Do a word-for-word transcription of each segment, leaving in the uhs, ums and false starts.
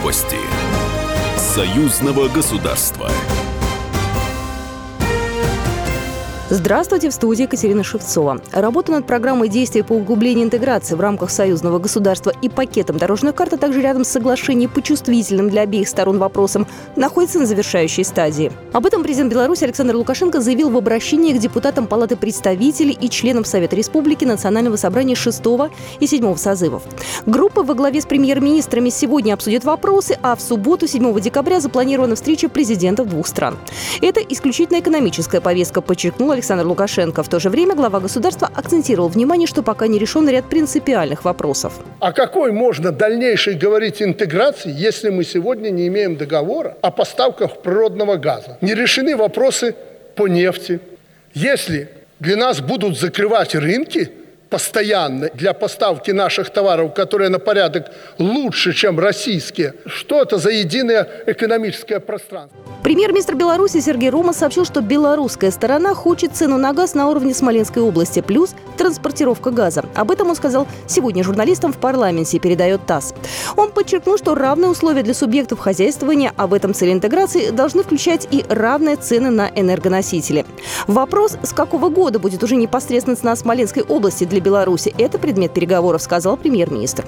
Новости союзного государства. Здравствуйте, в студии Екатерина Шевцова. Работа над программой действий по углублению интеграции в рамках союзного государства и пакетом дорожных карт, а также рядом с соглашением по чувствительным для обеих сторон вопросам, находится на завершающей стадии. Об этом президент Беларуси Александр Лукашенко заявил в обращении к депутатам Палаты представителей и членам Совета Республики Национального собрания шестого и седьмого созывов. Группа во главе с премьер-министрами сегодня обсудит вопросы, а в субботу, седьмого декабря, запланирована встреча президентов двух стран. Это исключительно экономическая повестка, подчеркнул Александр Лукашенко. В то же время глава государства акцентировал внимание, что пока не решен ряд принципиальных вопросов. О какой можно дальнейшей говорить интеграции, если мы сегодня не имеем договора о поставках природного газа? Не решены вопросы по нефти. Если для нас будут закрывать рынки постоянно для поставки наших товаров, которые на порядок лучше, чем российские, что это за единое экономическое пространство? Премьер-министр Беларуси Сергей Ромас сообщил, что белорусская сторона хочет цену на газ на уровне Смоленской области, плюс транспортировка газа. Об этом он сказал сегодня журналистам в парламенте, передает ТАСС. Он подчеркнул, что равные условия для субъектов хозяйствования, а в этом цель интеграции, должны включать и равные цены на энергоносители. Вопрос, с какого года будет уже непосредственно цена Смоленской области для Беларуси, это предмет переговоров, сказал премьер-министр.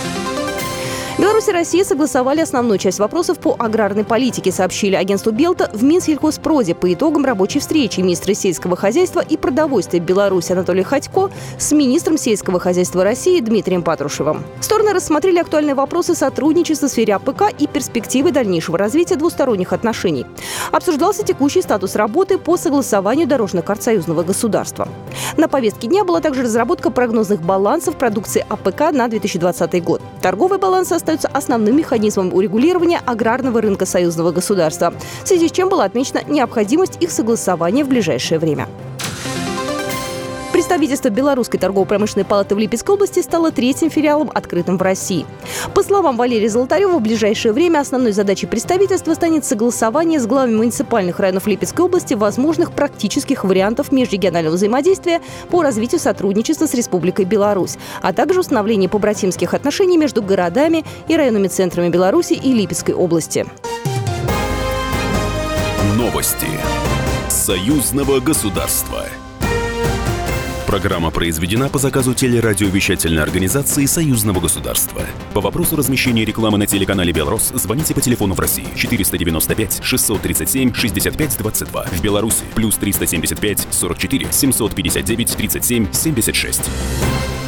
Беларусь и Россия согласовали основную часть вопросов по аграрной политике, сообщили агентству Белта в Минсельхозпроде по итогам рабочей встречи министра сельского хозяйства и продовольствия Беларуси Анатолия Ходько с министром сельского хозяйства России Дмитрием Патрушевым. Стороны рассмотрели актуальные вопросы сотрудничества в сфере АПК и перспективы дальнейшего развития двусторонних отношений. Обсуждался текущий статус работы по согласованию дорожных карт союзного государства. На повестке дня была также разработка прогнозных балансов продукции АПК на две тысячи двадцатый год. Торговый баланс остается основным механизмом урегулирования аграрного рынка союзного государства, в связи с чем была отмечена необходимость их согласования в ближайшее время. Представительство Белорусской торгово-промышленной палаты в Липецкой области стало третьим филиалом, открытым в России. По словам Валерия Золотарева, в ближайшее время основной задачей представительства станет согласование с главами муниципальных районов Липецкой области возможных практических вариантов межрегионального взаимодействия по развитию сотрудничества с Республикой Беларусь, а также установление побратимских отношений между городами и районными центрами Беларуси и Липецкой области. Новости союзного государства. Программа произведена по заказу телерадиовещательной организации Союзного государства. По вопросу размещения рекламы на телеканале «Белрос» звоните по телефону в России четыреста девяносто пять шестьсот тридцать семь шестьдесят пять двадцать два. В Беларуси плюс триста семьдесят пять сорок четыре семьсот пятьдесят девять тридцать семь семьдесят шесть.